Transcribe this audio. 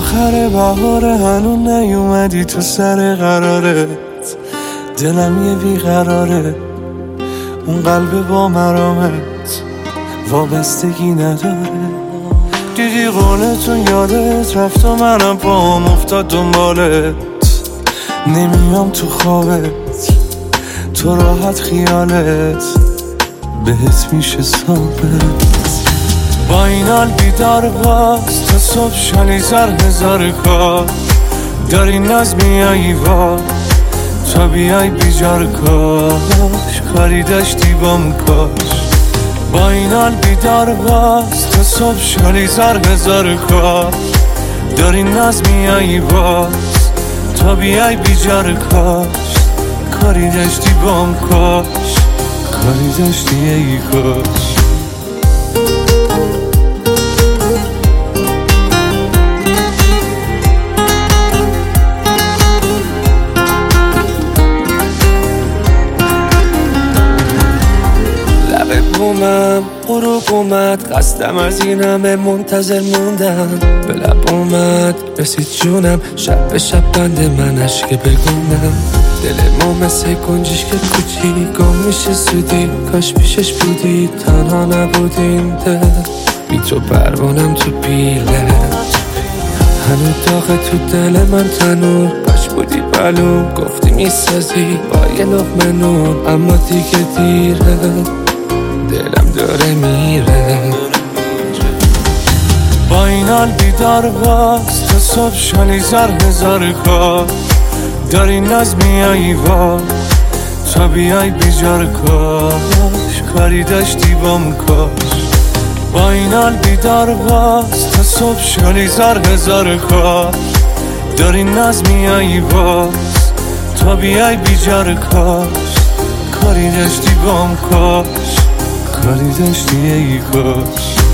آخر بهاره هنون نیومدی تو سر قرارت، دلم یه بیقراره، اون قلب با مرامت وابستگی نداره. دیدی قولتون یادت رفت و منم پام افتاد دنبالت، نمیام تو خوابت، تو راحت خیالت بهت میشه ثابت. با این حال بیدار باز تا صبح شالی زر هزار کار، داری ناز میایی وا تا بیای بیجار کاش کاری داشتی بام کاش. با این حال بیدار باز تا صبح شالی زر هزار کار، داری ناز میایی باز تا بیای بیجار کاش کاری داشتی بام کاش کاری داشتی ای کاش. بومم غروب اومد، قصدم از این همه منتظر موندم. به لب اومد رسید جونم، شب به شب بند من عشق بگونم. دل ما مثل گنجش که کوچی گم میشه زودی، کاش پیشش بودی تنها نبودیم دل. بی تو پروانم تو پیله، هنو داغه تو دل من تنور. کاش بودی بلوم گفتی میسازی با یه لقمه نور، اما دیگه دیره دلم داره میره. با این حال بیدار باز تا صبح شالی زر هزار کار، داری ناز میایی وا تا بیای بیجار کاش کاری داشتی بام کاش. با این حال بیدار باز تا صبح شالی زر هزار کار، داری ناز میایی باز تا بیای بیجار کاش کاری داشتی بام کاش کاری داشتی ای کاش.